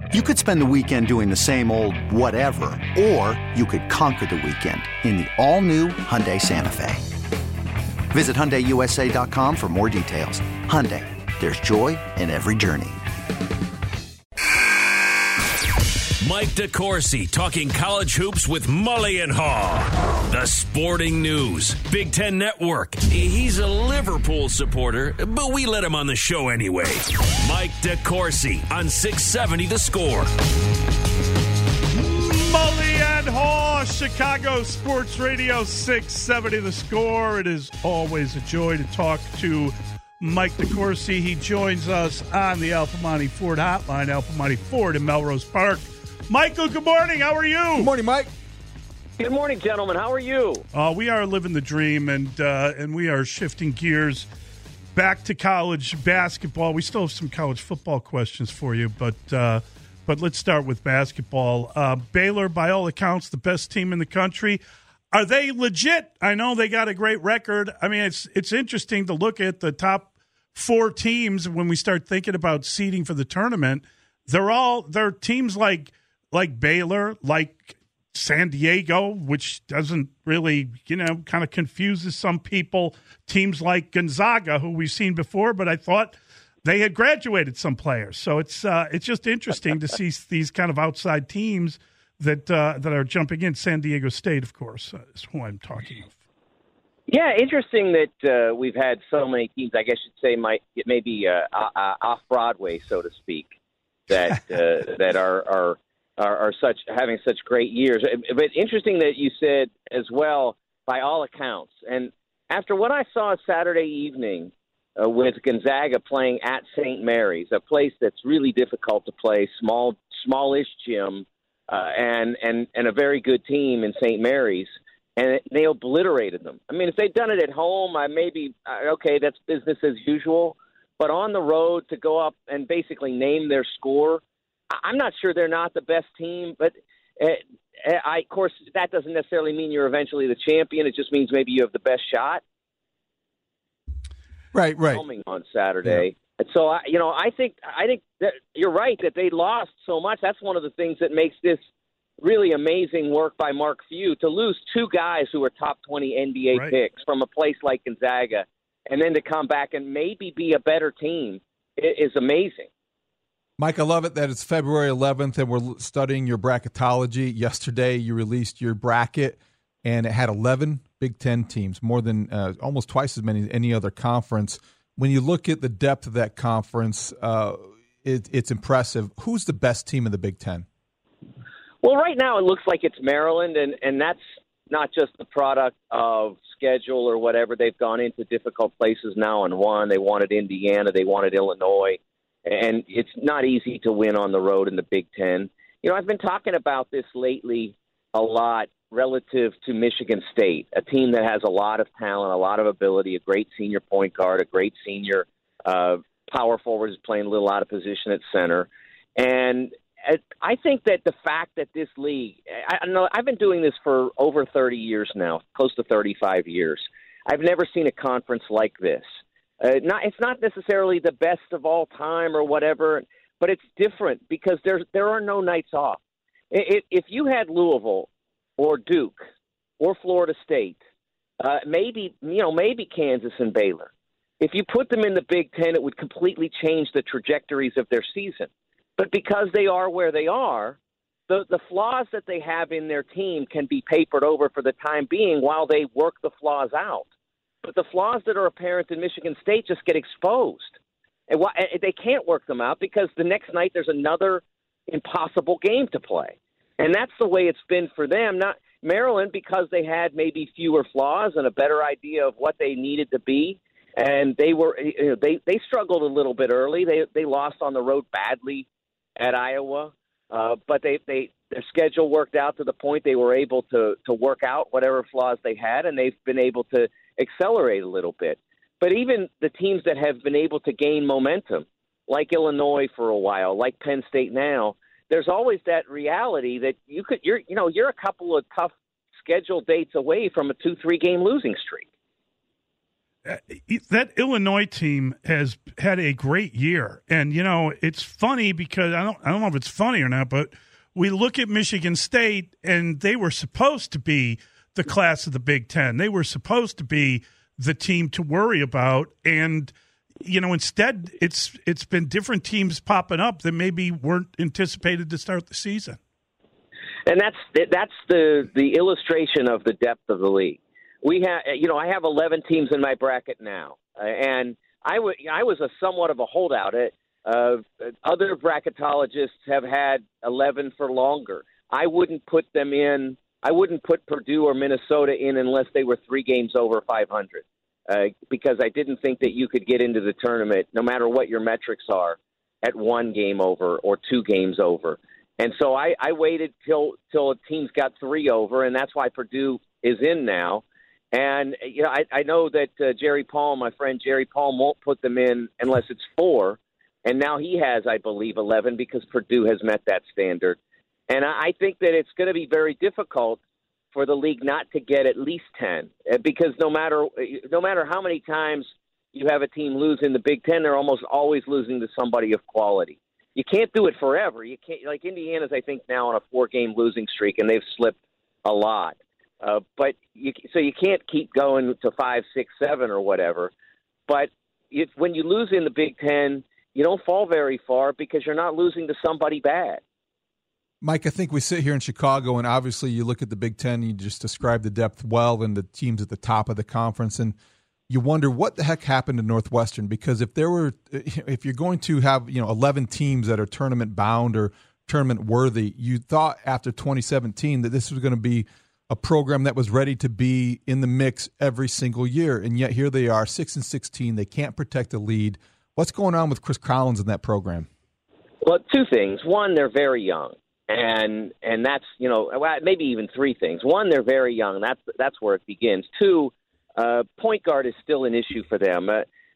You could spend the weekend doing the same old whatever, or you could conquer the weekend in the all-new Hyundai Santa Fe. Visit HyundaiUSA.com for more details. Hyundai, there's joy in every journey. Mike DeCourcy talking college hoops with Mully and Haw. The Sporting News, Big Ten Network. He's a Liverpool supporter, but we let him on the show anyway. Mike DeCourcy on 670 The Score. Mully and Haw, Chicago Sports Radio 670 The Score. It is always a joy to talk to Mike DeCourcy. He joins us on the Al Piemonte Ford hotline, Al Piemonte Ford in Melrose Park. Michael, good morning. How are you? Good morning, Mike. Good morning, gentlemen. How are you? We are living the dream, and we are shifting gears back to college basketball. We still have some college football questions for you, but let's start with basketball. Baylor, by all accounts, the best team in the country. Are they legit? I know they got a great record. I mean, it's interesting to look at the top four teams when we start thinking about seeding for the tournament. They're teams like Baylor, like San Diego, which doesn't really, kind of confuses some people. Teams like Gonzaga, who we've seen before, but I thought they had graduated some players. So it's just interesting to see these kind of outside teams that are jumping in. San Diego State, of course, is who I'm talking of. Yeah, interesting that we've had so many teams, I guess you'd say maybe off Broadway, so to speak, that that are having such great years. But interesting that you said as well, by all accounts. And after what I saw Saturday evening with Gonzaga playing at St. Mary's, a place that's really difficult to play, smallish gym, and a very good team in St. Mary's, and they obliterated them. I mean, if they'd done it at home, okay, that's business as usual. But on the road to go up and basically name their score, I'm not sure they're not the best team, but of course, that doesn't necessarily mean you're eventually the champion. It just means maybe you have the best shot. Right. Filming on Saturday. Yeah. And so, I think that you're right that they lost so much. That's one of the things that makes this really amazing work by Mark Few, to lose two guys who are top 20 NBA picks from a place like Gonzaga, and then to come back and maybe be a better team is amazing. Mike, I love it that it's February 11th and we're studying your bracketology. Yesterday, you released your bracket, and it had 11 Big Ten teams, more than almost twice as many as any other conference. When you look at the depth of that conference, it's impressive. Who's the best team in the Big Ten? Well, right now it looks like it's Maryland, and that's not just the product of schedule or whatever. They've gone into difficult places now and won. They wanted Indiana. They wanted Illinois. And it's not easy to win on the road in the Big Ten. I've been talking about this lately a lot relative to Michigan State, a team that has a lot of talent, a lot of ability, a great senior point guard, a great senior power forward is playing a little out of position at center. And I think that the fact that this league, I've been doing this for over 30 years now, close to 35 years. I've never seen a conference like this. It's not necessarily the best of all time or whatever, but it's different because there are no nights off. If you had Louisville or Duke or Florida State, maybe Kansas and Baylor, if you put them in the Big Ten, it would completely change the trajectories of their season. But because they are where they are, the flaws that they have in their team can be papered over for the time being while they work the flaws out. But the flaws that are apparent in Michigan State just get exposed. And they can't work them out because the next night there's another impossible game to play. And that's the way it's been for them. Not Maryland, because they had maybe fewer flaws and a better idea of what they needed to be. And they struggled a little bit early. They lost on the road badly at Iowa. But their schedule worked out to the point they were able to work out whatever flaws they had, and they've been able to accelerate a little bit. But even the teams that have been able to gain momentum, like Illinois for a while, like Penn State now, there's always that reality that you're a couple of tough scheduled dates away from a 2-3 game losing streak. that Illinois team has had a great year. And, it's funny because I don't know if it's funny or not, but we look at Michigan State, and they were supposed to be the class of the Big Ten. They were supposed to be the team to worry about. And, instead it's been different teams popping up that maybe weren't anticipated to start the season. And that's the illustration of the depth of the league. We have, I have 11 teams in my bracket now, and I was a somewhat of a holdout. Other bracketologists have had 11 for longer. I wouldn't put them in. I wouldn't put Purdue or Minnesota in unless they were 3 games over 500, because I didn't think that you could get into the tournament, no matter what your metrics are, at 1 game over or 2 games over. And so I waited till a team's got 3 over, and that's why Purdue is in now. And, I know that Jerry Palm, my friend Jerry Palm, won't put them in unless it's 4. And now he has, I believe, 11 because Purdue has met that standard. And I think that it's going to be very difficult for the league not to get at least 10, because no matter how many times you have a team lose in the Big Ten, they're almost always losing to somebody of quality. You can't do it forever. You can't, like Indiana's, I think, now on a 4-game losing streak, and they've slipped a lot. But you can't keep going to 5, 6, 7 or whatever. But when you lose in the Big Ten, you don't fall very far because you're not losing to somebody bad. Mike, I think we sit here in Chicago, and obviously you look at the Big Ten, you just described the depth well and the teams at the top of the conference, and you wonder what the heck happened to Northwestern, because if you're going to have 11 teams that are tournament bound or tournament worthy, you thought after 2017 that this was going to be a program that was ready to be in the mix every single year, and yet here they are, 6-16. They can't protect the lead. What's going on with Chris Collins in that program? Well, 2 things. One, they're very young, and that's maybe even 3 things. One, they're very young. That's where it begins. 2, point guard is still an issue for them.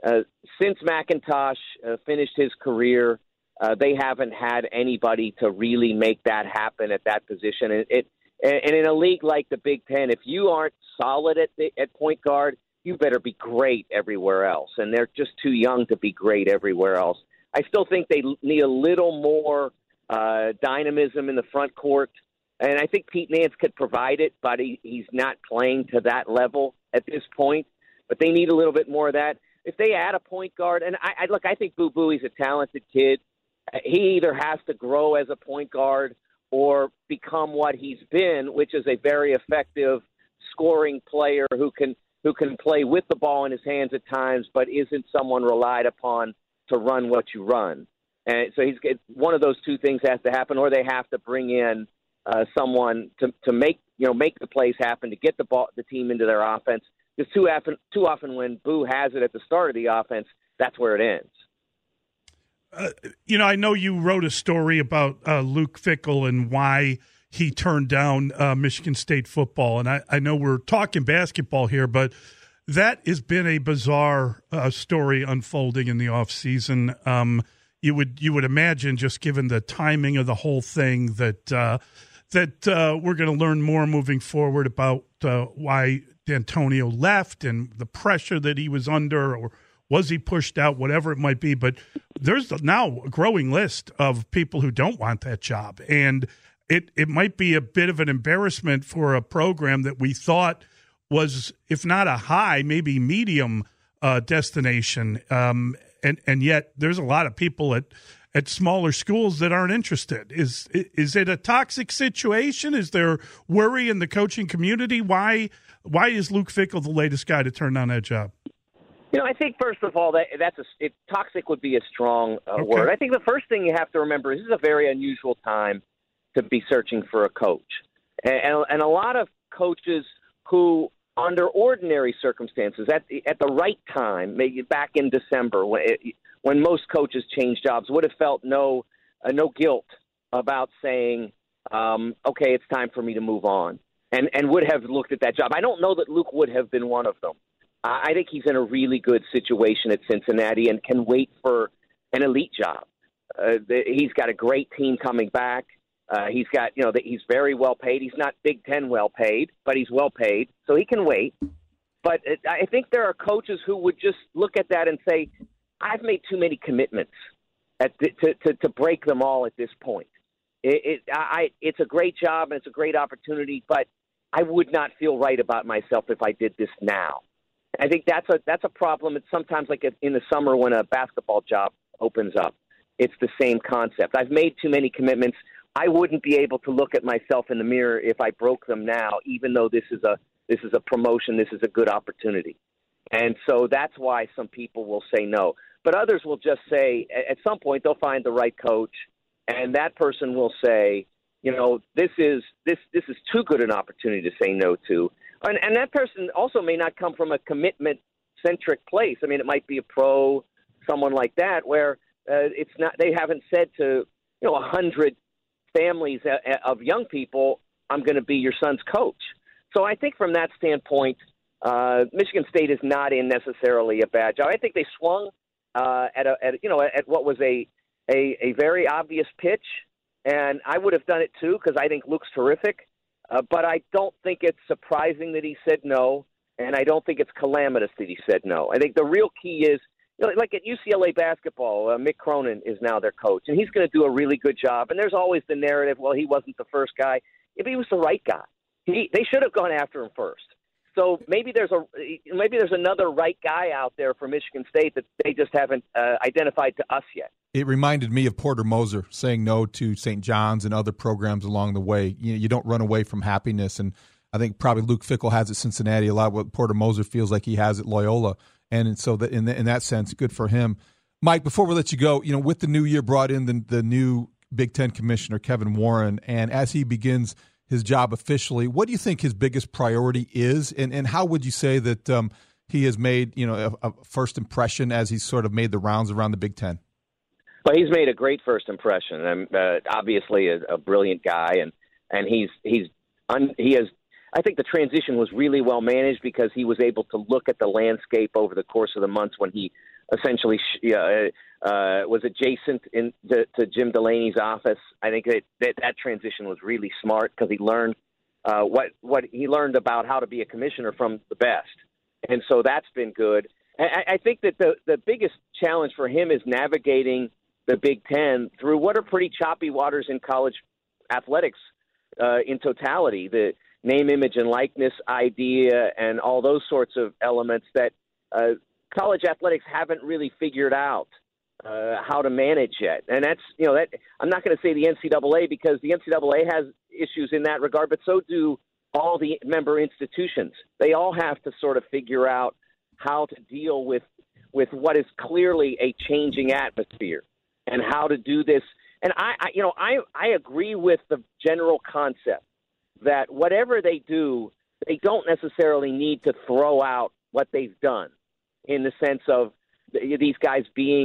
Since McIntosh finished his career, they haven't had anybody to really make that happen at that position. And in a league like the Big Ten, if you aren't solid at point guard, you better be great everywhere else. And they're just too young to be great everywhere else. I still think they need a little more dynamism in the front court. And I think Pete Nance could provide it, but he's not playing to that level at this point. But they need a little bit more of that. If they add a point guard, and I think Boo Buie's a talented kid. He either has to grow as a point guard or become what he's been, which is a very effective scoring player who can play with the ball in his hands at times, but isn't someone relied upon to run what you run. And so one of those 2 things has to happen, or they have to bring in someone to make the plays happen, to get the team into their offense. Because too often when Boo has it at the start of the offense, that's where it ends. I know you wrote a story about Luke Fickell and why he turned down Michigan State football. And I know we're talking basketball here, but that has been a bizarre story unfolding in the offseason. You would imagine, just given the timing of the whole thing, that we're going to learn more moving forward about why D'Antonio left and the pressure that he was under, or was he pushed out, whatever it might be. But there's now a growing list of people who don't want that job. And it might be a bit of an embarrassment for a program that we thought was, if not a high, maybe medium destination. And yet there's a lot of people at smaller schools that aren't interested. Is it a toxic situation? Is there worry in the coaching community? Why is Luke Fickell the latest guy to turn down that job? I think first of all, toxic would be a strong word. I think the first thing you have to remember is this is a very unusual time to be searching for a coach, and a lot of coaches who, under ordinary circumstances, at the right time, maybe back in December when most coaches change jobs, would have felt no guilt about saying, okay, it's time for me to move on, and would have looked at that job. I don't know that Luke would have been one of them. I think he's in a really good situation at Cincinnati and can wait for an elite job. He's got a great team coming back. He's got, he's very well paid. He's not Big Ten well paid, but he's well paid, so he can wait. But I think there are coaches who would just look at that and say, I've made too many commitments to break them all at this point. It's a great job and it's a great opportunity, but I would not feel right about myself if I did this now. I think that's a problem. It's sometimes like in the summer when a basketball job opens up. It's the same concept. I've made too many commitments. I wouldn't be able to look at myself in the mirror if I broke them now, even though this is a promotion, this is a good opportunity. And so that's why some people will say no. But others will just say, at some point, they'll find the right coach, and that person will say, you know, this is too good an opportunity to say no to. And that person also may not come from a commitment-centric place. I mean, it might be a pro, someone like that, where it's not. They haven't said to 100 families of young people, "I'm going to be your son's coach." So I think from that standpoint, Michigan State is not in necessarily a bad job. I think they swung at what was a very obvious pitch, and I would have done it too because I think Luke's terrific. But I don't think it's surprising that he said no, and I don't think it's calamitous that he said no. I think the real key is, like at UCLA basketball, Mick Cronin is now their coach, and he's going to do a really good job. And there's always the narrative, well, he wasn't the first guy. If he was the right guy, they should have gone after him first. So maybe there's another right guy out there for Michigan State that they just haven't identified to us yet. It reminded me of Porter Moser saying no to St. John's and other programs along the way. You don't run away from happiness, and I think probably Luke Fickell has at Cincinnati a lot what Porter Moser feels like he has at Loyola, and so that in that sense, good for him. Mike, before we let you go, with the new year brought in the new Big Ten commissioner Kevin Warren, and as he begins his job officially, what do you think his biggest priority is, and how would you say that he has made a first impression as he's sort of made the rounds around the Big Ten? Well, he's made a great first impression. Obviously, a brilliant guy, and he has. I think the transition was really well managed because he was able to look at the landscape over the course of the months when he essentially was adjacent to Jim Delaney's office. I think that transition was really smart because he learned what he learned about how to be a commissioner from the best, and so that's been good. I think that the biggest challenge for him is navigating the Big Ten through what are pretty choppy waters in college athletics in totality. The name, image, and likeness idea and all those sorts of elements that college athletics haven't really figured out how to manage yet. And that's, that I'm not going to say the NCAA because the NCAA has issues in that regard, but so do all the member institutions. They all have to sort of figure out how to deal with what is clearly a changing atmosphere and how to do this. And I agree with the general concept that whatever they do, they don't necessarily need to throw out what they've done in the sense of these guys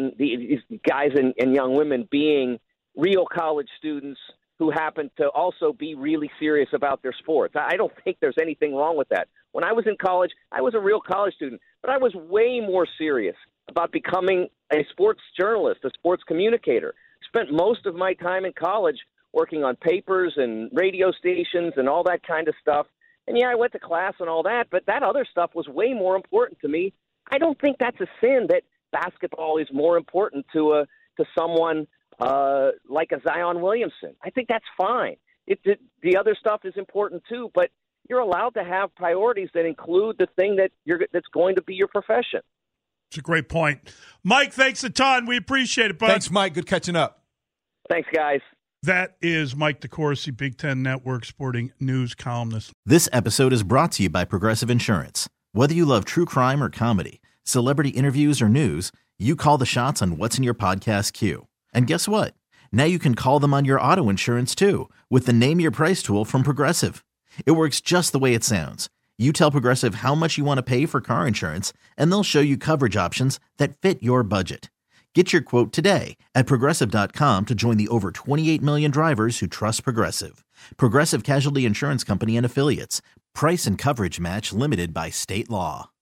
and young women being real college students who happen to also be really serious about their sports. I don't think there's anything wrong with that. When I was in college, I was a real college student, but I was way more serious about becoming a sports journalist, a sports communicator. Spent most of my time in college working on papers and radio stations and all that kind of stuff. And yeah, I went to class and all that, but that other stuff was way more important to me. I don't think that's a sin that basketball is more important to someone like a Zion Williamson. I think that's fine. The other stuff is important too, but you're allowed to have priorities that include the thing that's going to be your profession. It's a great point. Mike, thanks a ton. We appreciate it, bud. Thanks, Mike. Good catching up. Thanks, guys. That is Mike DeCourcy, Big Ten Network sporting news columnist. This episode is brought to you by Progressive Insurance. Whether you love true crime or comedy, celebrity interviews or news, you call the shots on what's in your podcast queue. And guess what? Now you can call them on your auto insurance too with the Name Your Price tool from Progressive. It works just the way it sounds. You tell Progressive how much you want to pay for car insurance, and they'll show you coverage options that fit your budget. Get your quote today at Progressive.com to join the over 28 million drivers who trust Progressive. Progressive Casualty Insurance Company and Affiliates. Price and coverage match limited by state law.